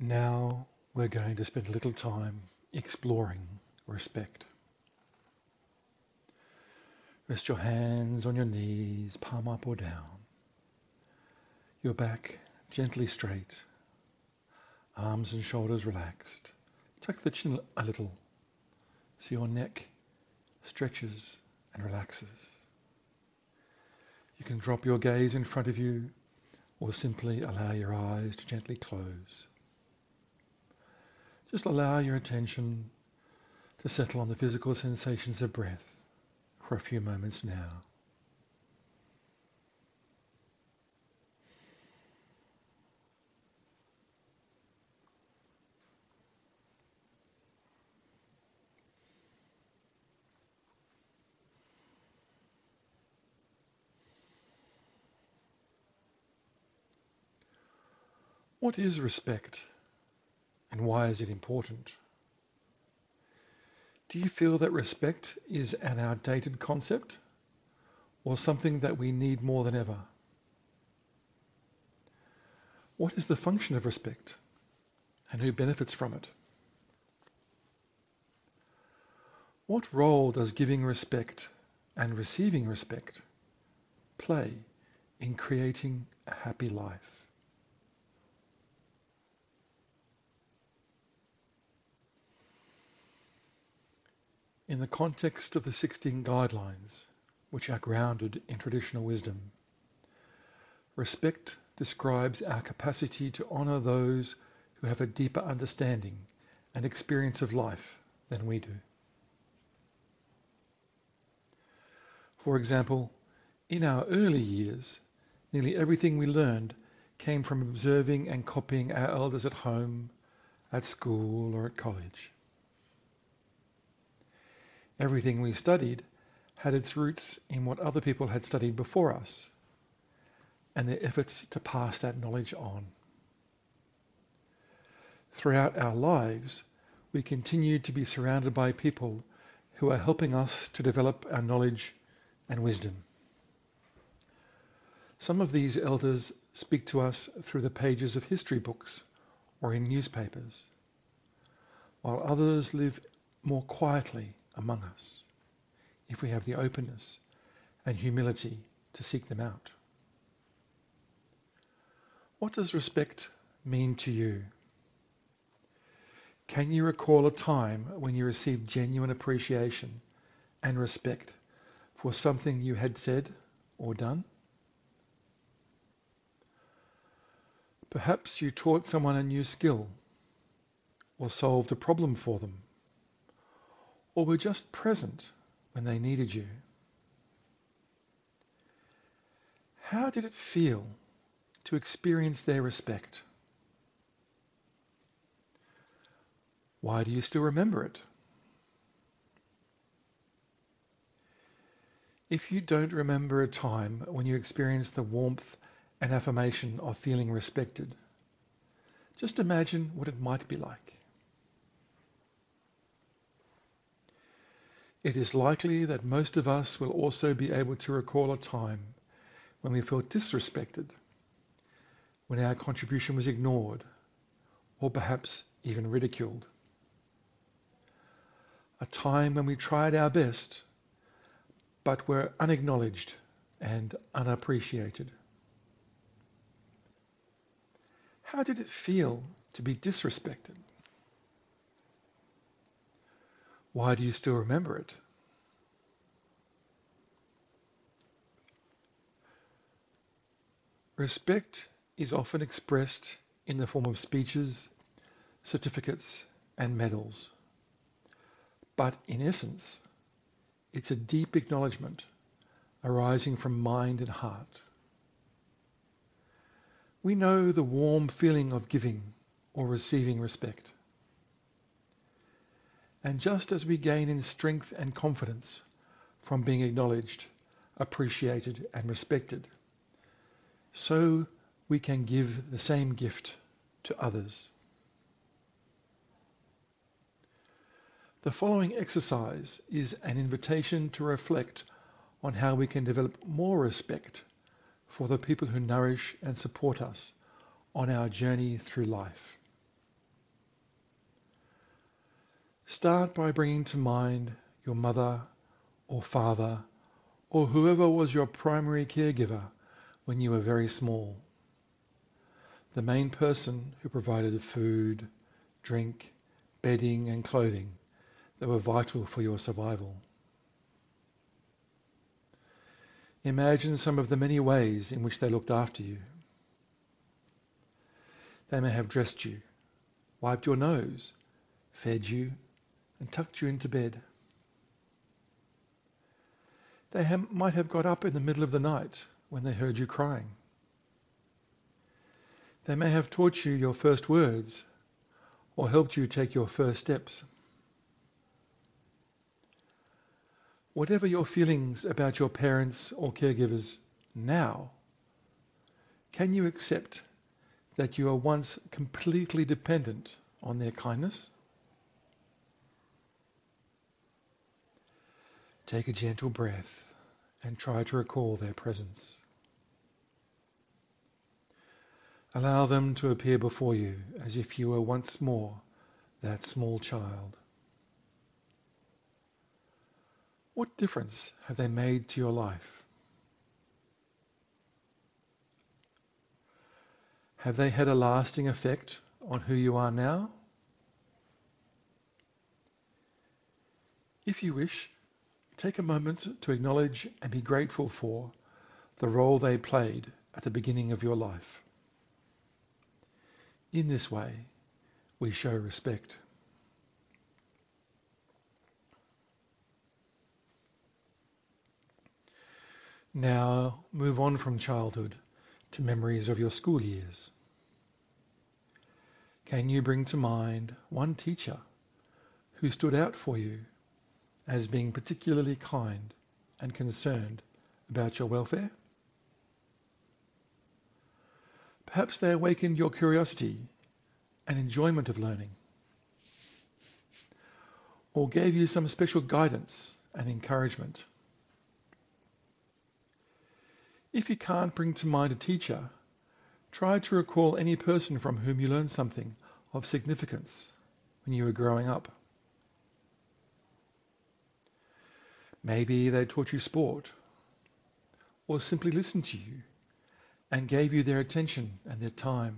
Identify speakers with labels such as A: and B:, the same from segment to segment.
A: Now we're going to spend a little time exploring respect. Rest your hands on your knees, palm up or down. Your back gently straight, arms and shoulders relaxed. Tuck the chin a little so your neck stretches and relaxes. You can drop your gaze in front of you or simply allow your eyes to gently close. Just allow your attention to settle on the physical sensations of breath for a few moments now. What is respect and why is it important? Do you feel that respect is an outdated concept or something that we need more than ever? What is the function of respect and who benefits from it? What role does giving respect and receiving respect play in creating a happy life? In the context of the 16 guidelines, which are grounded in traditional wisdom, respect describes our capacity to honor those who have a deeper understanding and experience of life than we do. For example, in our early years, nearly everything we learned came from observing and copying our elders at home, at school, or at college. Everything we studied had its roots in what other people had studied before us and their efforts to pass that knowledge on. Throughout our lives, we continue to be surrounded by people who are helping us to develop our knowledge and wisdom. Some of these elders speak to us through the pages of history books or in newspapers, while others live more quietly among us if we have the openness and humility to seek them out. What does respect mean to you? Can you recall a time when you received genuine appreciation and respect for something you had said or done? Perhaps you taught someone a new skill or solved a problem for them, or were just present when they needed you. How did it feel to experience their respect? Why do you still remember it? If you don't remember a time when you experienced the warmth and affirmation of feeling respected, just imagine what it might be like. It is likely that most of us will also be able to recall a time when we felt disrespected, when our contribution was ignored, or perhaps even ridiculed. A time when we tried our best, but were unacknowledged and unappreciated. How did it feel to be disrespected? Why do you still remember it? Respect is often expressed in the form of speeches, certificates, and medals. But in essence, it's a deep acknowledgement arising from mind and heart. We know the warm feeling of giving or receiving respect. And just as we gain in strength and confidence from being acknowledged, appreciated, and respected, so we can give the same gift to others. The following exercise is an invitation to reflect on how we can develop more respect for the people who nourish and support us on our journey through life. Start by bringing to mind your mother or father or whoever was your primary caregiver when you were very small. The main person who provided food, drink, bedding and clothing that were vital for your survival. Imagine some of the many ways in which they looked after you. They may have dressed you, wiped your nose, fed you, and tucked you into bed. They might have got up in the middle of the night when they heard you crying. They may have taught you your first words or helped you take your first steps. Whatever your feelings about your parents or caregivers now, can you accept that you were once completely dependent on their kindness? Take a gentle breath and try to recall their presence. Allow them to appear before you as if you were once more that small child. What difference have they made to your life? Have they had a lasting effect on who you are now? If you wish, take a moment to acknowledge and be grateful for the role they played at the beginning of your life. In this way, we show respect. Now move on from childhood to memories of your school years. Can you bring to mind one teacher who stood out for you as being particularly kind and concerned about your welfare? Perhaps they awakened your curiosity and enjoyment of learning, or gave you some special guidance and encouragement. If you can't bring to mind a teacher, try to recall any person from whom you learned something of significance when you were growing up. Maybe they taught you sport, or simply listened to you and gave you their attention and their time.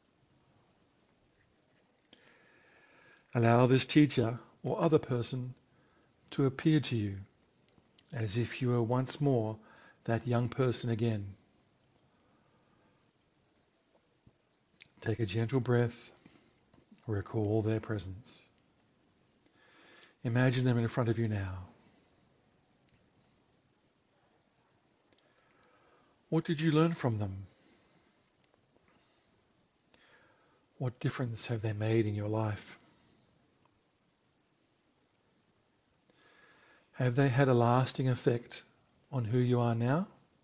A: Allow this teacher or other person to appear to you as if you were once more that young person again. Take a gentle breath, recall their presence. Imagine them in front of you now. What did you learn from them? What difference have they made in your life? Have they had a lasting effect on who you are now?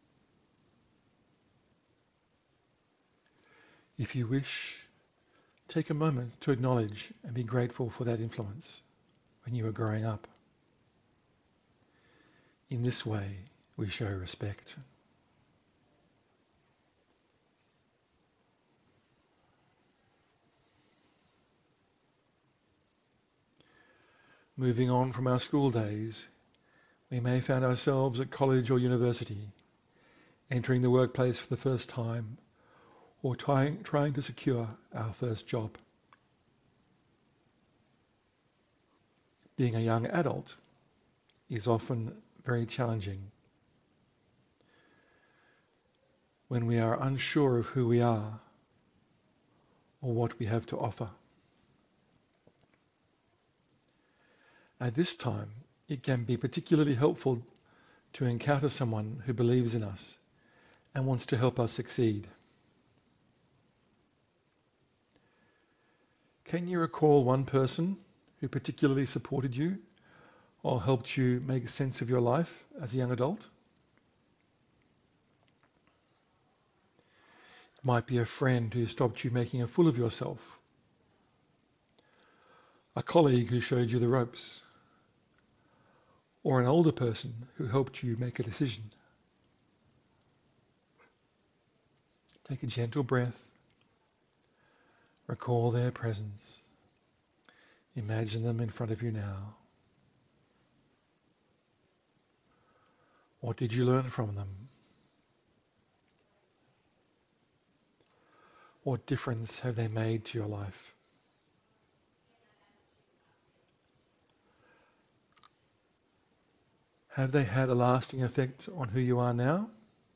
A: If you wish, take a moment to acknowledge and be grateful for that influence when you were growing up. In this way, we show respect. Moving on from our school days, we may find ourselves at college or university, entering the workplace for the first time, or trying to secure our first job. Being a young adult is often very challenging when we are unsure of who we are or what we have to offer. At this time, it can be particularly helpful to encounter someone who believes in us and wants to help us succeed. Can you recall one person who particularly supported you or helped you make sense of your life as a young adult? It might be a friend who stopped you making a fool of yourself, a colleague who showed you the ropes, or an older person who helped you make a decision. Take a gentle breath, recall their presence. Imagine them in front of you now. What did you learn from them? What difference have they made to your life? Have they had a lasting effect on who you are now?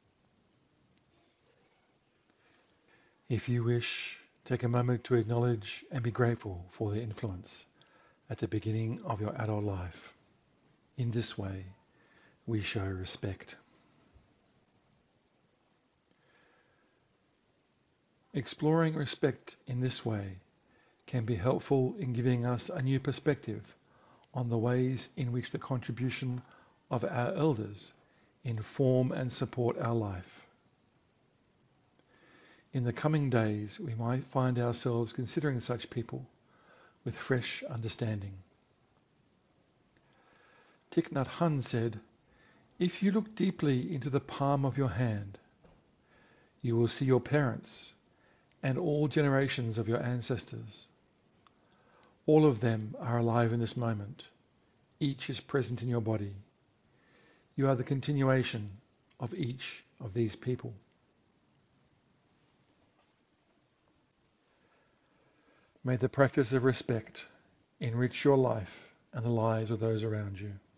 A: If you wish, take a moment to acknowledge and be grateful for their influence at the beginning of your adult life. In this way, we show respect. Exploring respect in this way can be helpful in giving us a new perspective on the ways in which the contribution of our elders inform and support our life. In the coming days, we might find ourselves considering such people with fresh understanding. Thich Nhat Hanh said, "If you look deeply into the palm of your hand, you will see your parents and all generations of your ancestors. All of them are alive in this moment. Each is present in your body. You are the continuation of each of these people." May the practice of respect enrich your life and the lives of those around you.